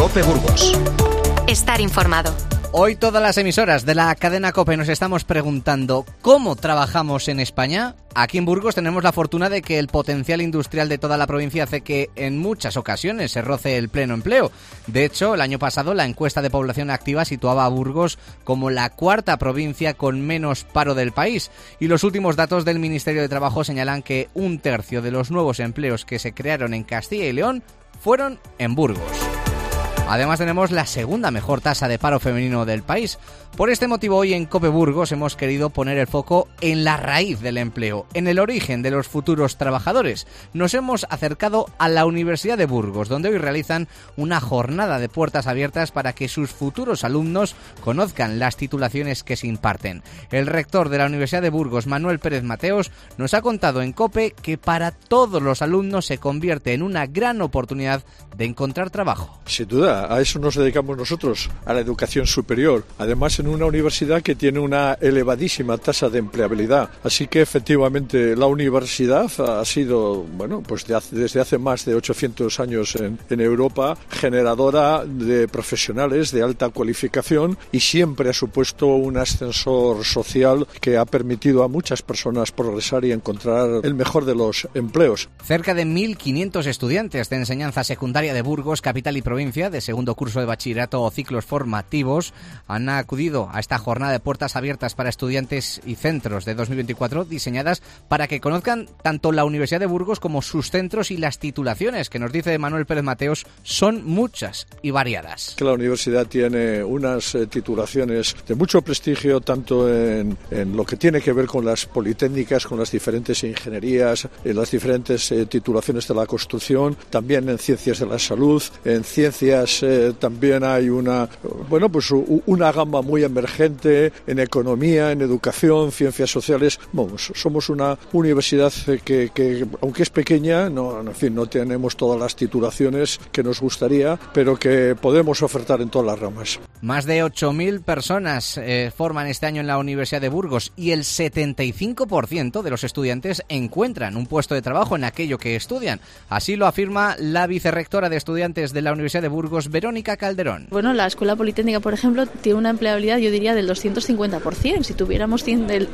COPE Burgos. Estar informado. Hoy todas las emisoras de la cadena COPE nos estamos preguntando ¿cómo trabajamos en España? Aquí en Burgos tenemos la fortuna de que el potencial industrial de toda la provincia hace que en muchas ocasiones se roce el pleno empleo. De hecho, el año pasado la encuesta de población activa situaba a Burgos como la cuarta provincia con menos paro del país. Y los últimos datos del Ministerio de Trabajo señalan que 1/3 de los nuevos empleos que se crearon en Castilla y León fueron en Burgos. Además tenemos la segunda mejor tasa de paro femenino del país. Por este motivo hoy en COPE Burgos hemos querido poner el foco en la raíz del empleo, en el origen de los futuros trabajadores. Nos hemos acercado a la Universidad de Burgos, donde hoy realizan una jornada de puertas abiertas para que sus futuros alumnos conozcan las titulaciones que se imparten. El rector de la Universidad de Burgos, Manuel Pérez Mateos, nos ha contado en COPE que para todos los alumnos se convierte en una gran oportunidad de encontrar trabajo. Sin duda, a eso nos dedicamos nosotros, a la educación superior. Además, en una universidad que tiene una elevadísima tasa de empleabilidad. Así que, efectivamente, la universidad ha sido, bueno, pues desde hace más de 800 años en Europa, generadora de profesionales de alta cualificación y siempre ha supuesto un ascensor social que ha permitido a muchas personas progresar y encontrar el mejor de los empleos. Cerca de 1.500 estudiantes de enseñanza secundaria de Burgos, capital y provincia, de segundo curso de bachillerato o ciclos formativos, han acudido a esta jornada de puertas abiertas para estudiantes y centros de 2024 diseñadas para que conozcan tanto la Universidad de Burgos como sus centros y las titulaciones, que nos dice Manuel Pérez Mateos, son muchas y variadas. La universidad tiene unas titulaciones de mucho prestigio, tanto en lo que tiene que ver con las politécnicas, con las diferentes ingenierías, en las diferentes titulaciones de la construcción, también en ciencias de la salud, en ciencias también hay una gama muy emergente en economía, en educación, ciencias sociales. Vamos, somos una universidad que aunque es pequeña, no tenemos todas las titulaciones que nos gustaría, pero que podemos ofertar en todas las ramas. Más de 8.000 personas forman este año en la Universidad de Burgos y el 75% de los estudiantes encuentran un puesto de trabajo en aquello que estudian. Así lo afirma la vicerrectora de estudiantes de la Universidad de Burgos, Verónica Calderón. Bueno, la Escuela Politécnica, por ejemplo, tiene una empleabilidad, yo diría, del 250%. Si tuviéramos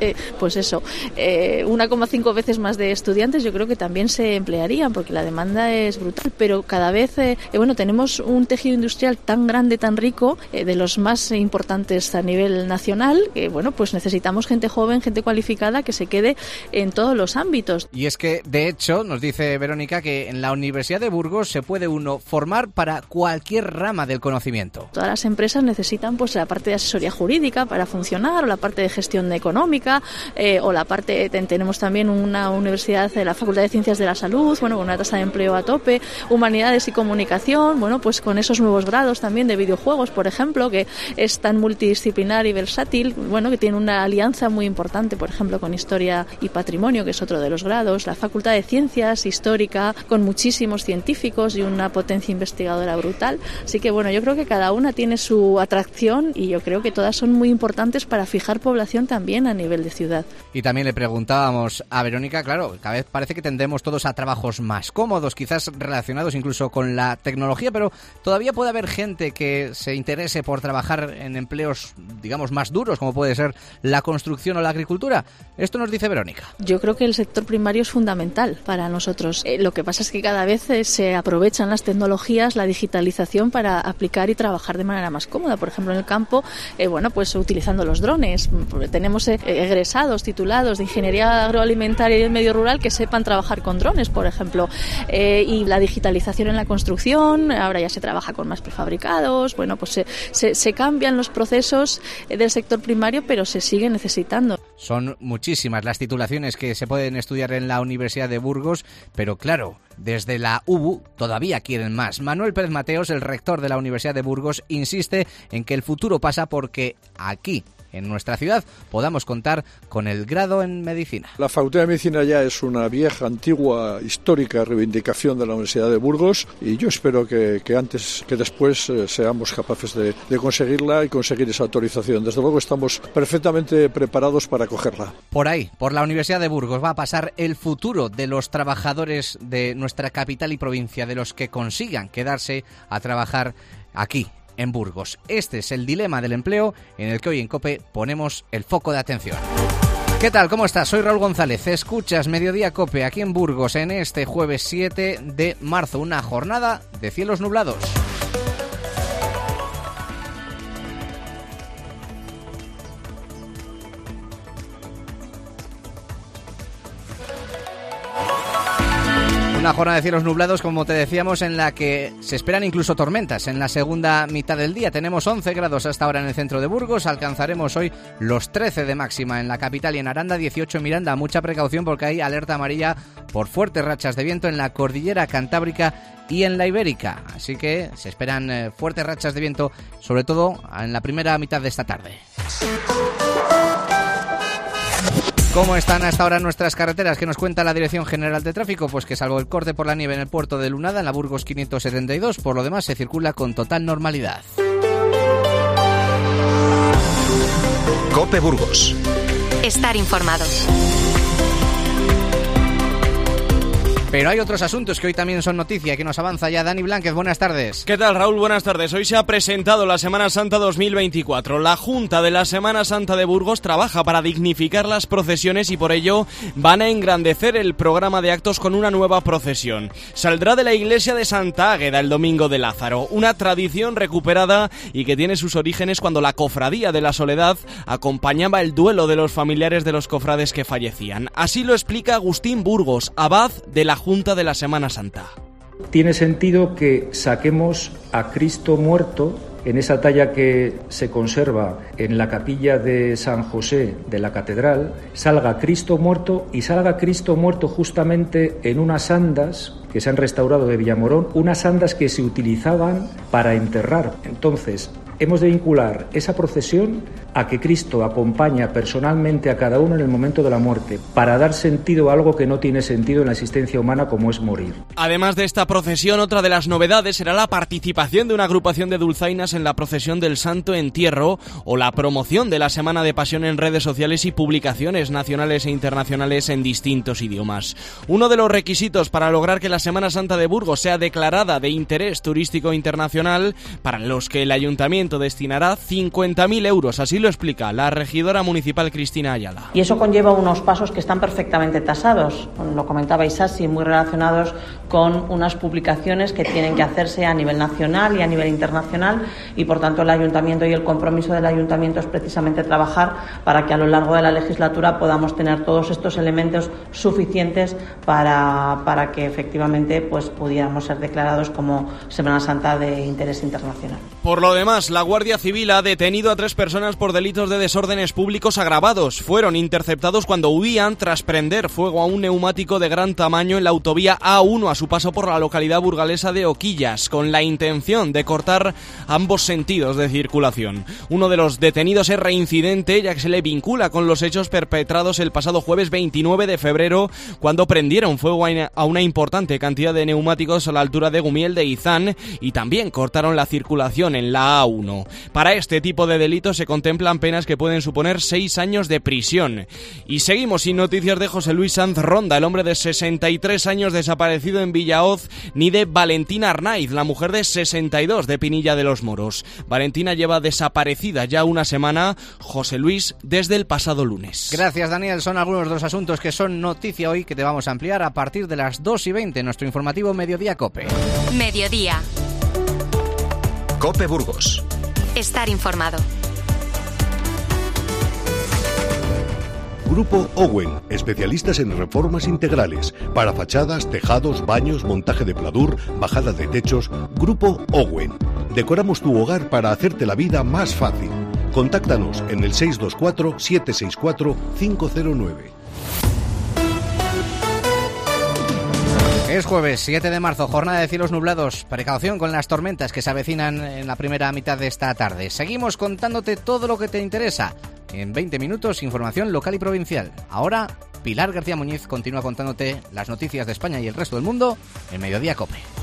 1,5 veces más de estudiantes, yo creo que también se emplearían, porque la demanda es brutal. Pero cada vez, tenemos un tejido industrial tan grande, tan rico, de los más importantes a nivel nacional, que, pues necesitamos gente joven, gente cualificada, que se quede en todos los ámbitos. Y es que, de hecho, nos dice Verónica que en la Universidad de Burgos se puede uno formar para cualquier rama del conocimiento. Todas las empresas necesitan pues la parte de asesoría jurídica para funcionar, o la parte de gestión económica, o la parte, tenemos también una universidad, la Facultad de Ciencias de la Salud, con una tasa de empleo a tope, humanidades y comunicación, pues con esos nuevos grados también de videojuegos, por ejemplo, que es tan multidisciplinar y versátil, que tiene una alianza muy importante, por ejemplo, con Historia y Patrimonio, que es otro de los grados, la Facultad de Ciencias Histórica, con muchísimos científicos y una potencia investigadora brutal. Así que, yo creo que cada una tiene su atracción y yo creo que todas son muy importantes para fijar población también a nivel de ciudad. Y también le preguntábamos a Verónica, claro, cada vez parece que tendemos todos a trabajos más cómodos, quizás relacionados incluso con la tecnología, pero todavía puede haber gente que se interese por trabajar en empleos, digamos, más duros, como puede ser la construcción o la agricultura. Esto nos dice Verónica. Yo creo que el sector primario es fundamental para nosotros. Lo que pasa es que cada vez se aprovechan las tecnologías, la digitalización para aplicar y trabajar de manera más cómoda. Por ejemplo, en el campo, pues utilizando los drones. Tenemos egresados, titulados de ingeniería agroalimentaria y del medio rural que sepan trabajar con drones, por ejemplo. Y la digitalización en la construcción, ahora ya se trabaja con más prefabricados. Pues se cambian los procesos del sector primario, pero se sigue necesitando. Son muchísimas las titulaciones que se pueden estudiar en la Universidad de Burgos, pero claro, desde la UBU todavía quieren más. Manuel Pérez Mateos, el rector de la Universidad de Burgos, insiste en que el futuro pasa porque aquí, en nuestra ciudad, podamos contar con el grado en Medicina. La Facultad de Medicina ya es una vieja, antigua, histórica reivindicación de la Universidad de Burgos y yo espero que antes que después seamos capaces de conseguirla y conseguir esa autorización. Desde luego estamos perfectamente preparados para cogerla. Por ahí, por la Universidad de Burgos, va a pasar el futuro de los trabajadores de nuestra capital y provincia, de los que consigan quedarse a trabajar aquí, en Burgos. Este es el dilema del empleo en el que hoy en COPE ponemos el foco de atención. ¿Qué tal? ¿Cómo estás? Soy Raúl González. Escuchas Mediodía COPE aquí en Burgos en este jueves 7 de marzo. Una jornada de cielos nublados. Una jornada de cielos nublados, como te decíamos, en la que se esperan incluso tormentas en la segunda mitad del día. Tenemos 11 grados hasta ahora en el centro de Burgos. Alcanzaremos hoy los 13 de máxima en la capital y en Aranda, 18 en Miranda. Mucha precaución porque hay alerta amarilla por fuertes rachas de viento en la cordillera cantábrica y en la ibérica. Así que se esperan fuertes rachas de viento, sobre todo en la primera mitad de esta tarde. ¿Cómo están hasta ahora nuestras carreteras? ¿Qué nos cuenta la Dirección General de Tráfico? Pues que salvo el corte por la nieve en el puerto de Lunada, en la Burgos 572, por lo demás se circula con total normalidad. COPE Burgos. Estar informado. Pero hay otros asuntos que hoy también son noticia, que nos avanza ya Dani Blánquez. Buenas tardes. ¿Qué tal, Raúl? Buenas tardes. Hoy se ha presentado la Semana Santa 2024. La Junta de la Semana Santa de Burgos trabaja para dignificar las procesiones y por ello van a engrandecer el programa de actos con una nueva procesión. Saldrá de la iglesia de Santa Águeda el Domingo de Lázaro, una tradición recuperada y que tiene sus orígenes cuando la Cofradía de la Soledad acompañaba el duelo de los familiares de los cofrades que fallecían. Así lo explica Agustín Burgos, abad de la Junta de la Semana Santa. Tiene sentido que saquemos a Cristo muerto en esa talla que se conserva en la capilla de San José de la Catedral, salga Cristo muerto y salga Cristo muerto justamente en unas andas que se han restaurado de Villamorón, unas andas que se utilizaban para enterrar. Entonces, hemos de vincular esa procesión a que Cristo acompaña personalmente a cada uno en el momento de la muerte, para dar sentido a algo que no tiene sentido en la existencia humana, como es morir. Además de esta procesión, otra de las novedades será la participación de una agrupación de dulzainas en la procesión del Santo Entierro o la promoción de la Semana de Pasión en redes sociales y publicaciones nacionales e internacionales en distintos idiomas. Uno de los requisitos para lograr que la Semana Santa de Burgos sea declarada de interés turístico internacional, para los que el Ayuntamiento destinará 50.000 euros, así lo explica la regidora municipal Cristina Ayala. Y eso conlleva unos pasos que están perfectamente tasados, lo comentaba Isasi, muy relacionados con unas publicaciones que tienen que hacerse a nivel nacional y a nivel internacional, y por tanto el Ayuntamiento y el compromiso del Ayuntamiento es precisamente trabajar para que a lo largo de la legislatura podamos tener todos estos elementos suficientes para que efectivamente pues pudiéramos ser declarados como Semana Santa de interés internacional. Por lo demás, la Guardia Civil ha detenido a 3 personas por delitos de desórdenes públicos agravados. Fueron interceptados cuando huían tras prender fuego a un neumático de gran tamaño en la autovía A1 a su paso por la localidad burgalesa de Oquillas, con la intención de cortar ambos sentidos de circulación. Uno de los detenidos es reincidente, ya que se le vincula con los hechos perpetrados el pasado jueves 29 de febrero, cuando prendieron fuego a una importante cantidad de neumáticos a la altura de Gumiel de Izán y también cortaron la circulación en la A1. Para este tipo de delitos se contemplan penas que pueden suponer 6 años de prisión. Y seguimos sin noticias de José Luis Sanz Ronda, el hombre de 63 años desaparecido en Villahoz, ni de Valentina Arnaiz, la mujer de 62 de Pinilla de los Moros. Valentina lleva desaparecida ya una semana, José Luis desde el pasado lunes. Gracias, Daniel. Son algunos de los asuntos que son noticia hoy, que te vamos a ampliar a partir de las 2:20 en nuestro informativo Mediodía COPE. Mediodía. COPE Burgos. Estar informado. Grupo Owen, especialistas en reformas integrales para fachadas, tejados, baños, montaje de pladur, bajada de techos. Grupo Owen. Decoramos tu hogar para hacerte la vida más fácil. Contáctanos en el 624-764-509. Es jueves 7 de marzo, jornada de cielos nublados. Precaución con las tormentas que se avecinan en la primera mitad de esta tarde. Seguimos contándote todo lo que te interesa. En 20 minutos, información local y provincial. Ahora, Pilar García Muñiz continúa contándote las noticias de España y el resto del mundo en Mediodía COPE.